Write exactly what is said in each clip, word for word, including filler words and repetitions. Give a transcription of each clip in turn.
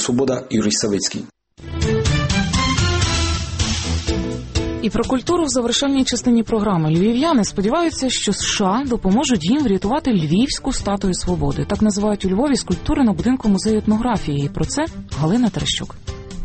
Свобода, Юрій Савицький. І про культуру в завершальній частині програми. Львів'яни сподіваються, що США допоможуть їм врятувати Львівську статую свободи. Так називають у Львові скульптури на будинку музею етнографії. І про це Галина Терещук.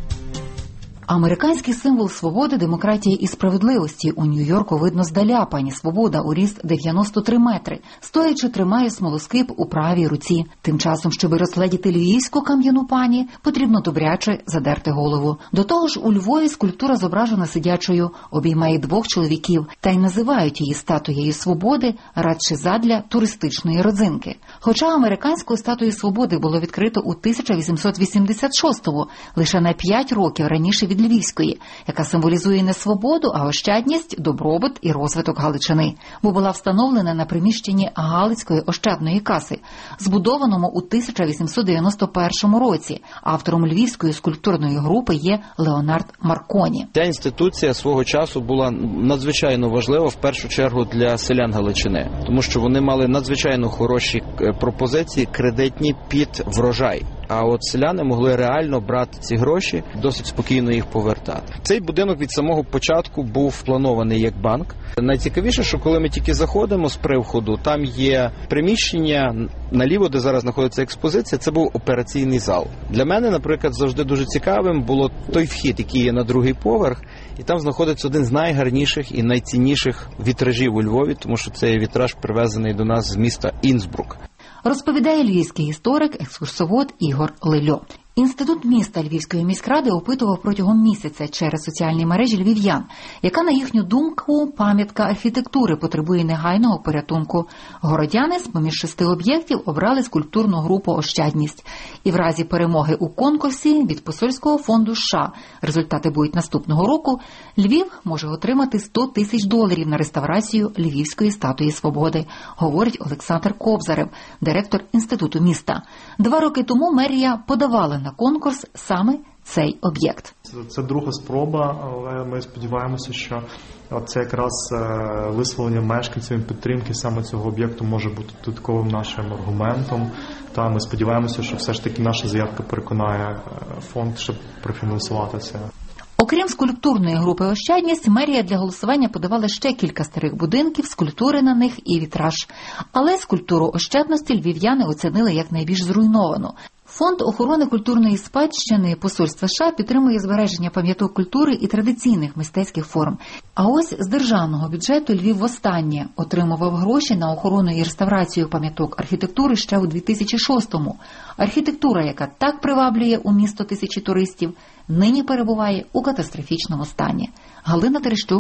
Американський символ свободи, демократії і справедливості у Нью-Йорку видно здаля. Пані Свобода у ріст дев'яносто три метри, стоячи тримає смолоскип у правій руці. Тим часом, щоби розгледіти львівську кам'яну пані, потрібно добряче задерти голову. До того ж, у Львові скульптура зображена сидячою, обіймає двох чоловіків, та й називають її статуєю свободи радше задля туристичної родзинки. Хоча американську статую свободи було відкрито у тисяча вісімсот вісімдесят шостому, лише на п'ять років раніше від Львівської, яка символізує не свободу, а ощадність, добробут і розвиток Галичини, бо була встановлена на приміщенні Галицької ощадної каси, збудованому у тисяча вісімсот дев'яносто першому році. Автором Львівської скульптурної групи є Леонард Марконі. Ця інституція свого часу була надзвичайно важлива, в першу чергу для селян Галичини, тому що вони мали надзвичайно хороші пропозиції кредитні під врожай. А от селяни могли реально брати ці гроші, досить спокійно їх повертати. Цей будинок від самого початку був планований як банк. Найцікавіше, що коли ми тільки заходимо з привходу, там є приміщення наліво, де зараз знаходиться експозиція, це був операційний зал. Для мене, наприклад, завжди дуже цікавим було той вхід, який є на другий поверх, і там знаходиться один з найгарніших і найцінніших вітражів у Львові, тому що це є вітраж, привезений до нас з міста Інсбрук. Розповідає львівський історик, екскурсовод Ігор Лельо. Інститут міста Львівської міськради опитував протягом місяця через соціальні мережі львів'ян, яка, на їхню думку, пам'ятка архітектури потребує негайного порятунку. Городяни з-поміж шести об'єктів обрали скульптурну групу «Ощадність». І в разі перемоги у конкурсі від Посольського фонду США, результати будуть наступного року, Львів може отримати сто тисяч доларів на реставрацію Львівської статуї свободи, говорить Олександр Кобзарев, директор Інституту міста. Два роки тому мерія подавала на конкурс саме цей об'єкт. Це, це друга спроба, але ми сподіваємося, що це якраз висловлення мешканців підтримки саме цього об'єкту може бути додатковим нашим аргументом. Та ми сподіваємося, що все ж таки наша заявка переконає фонд, щоб профінансувати це. Окрім скульптурної групи «Ощадність», мерія для голосування подавала ще кілька старих будинків, скульптури на них і вітраж. Але скульптуру «Ощадності» львів'яни оцінили як найбільш зруйновану. Фонд охорони культурної спадщини Посольства США підтримує збереження пам'яток культури і традиційних мистецьких форм. А ось з державного бюджету Львів востаннє отримував гроші на охорону і реставрацію пам'яток архітектури ще у дві тисячі шостому. Архітектура, яка так приваблює у місто тисячі туристів, нині перебуває у катастрофічному стані. Галина Терещук,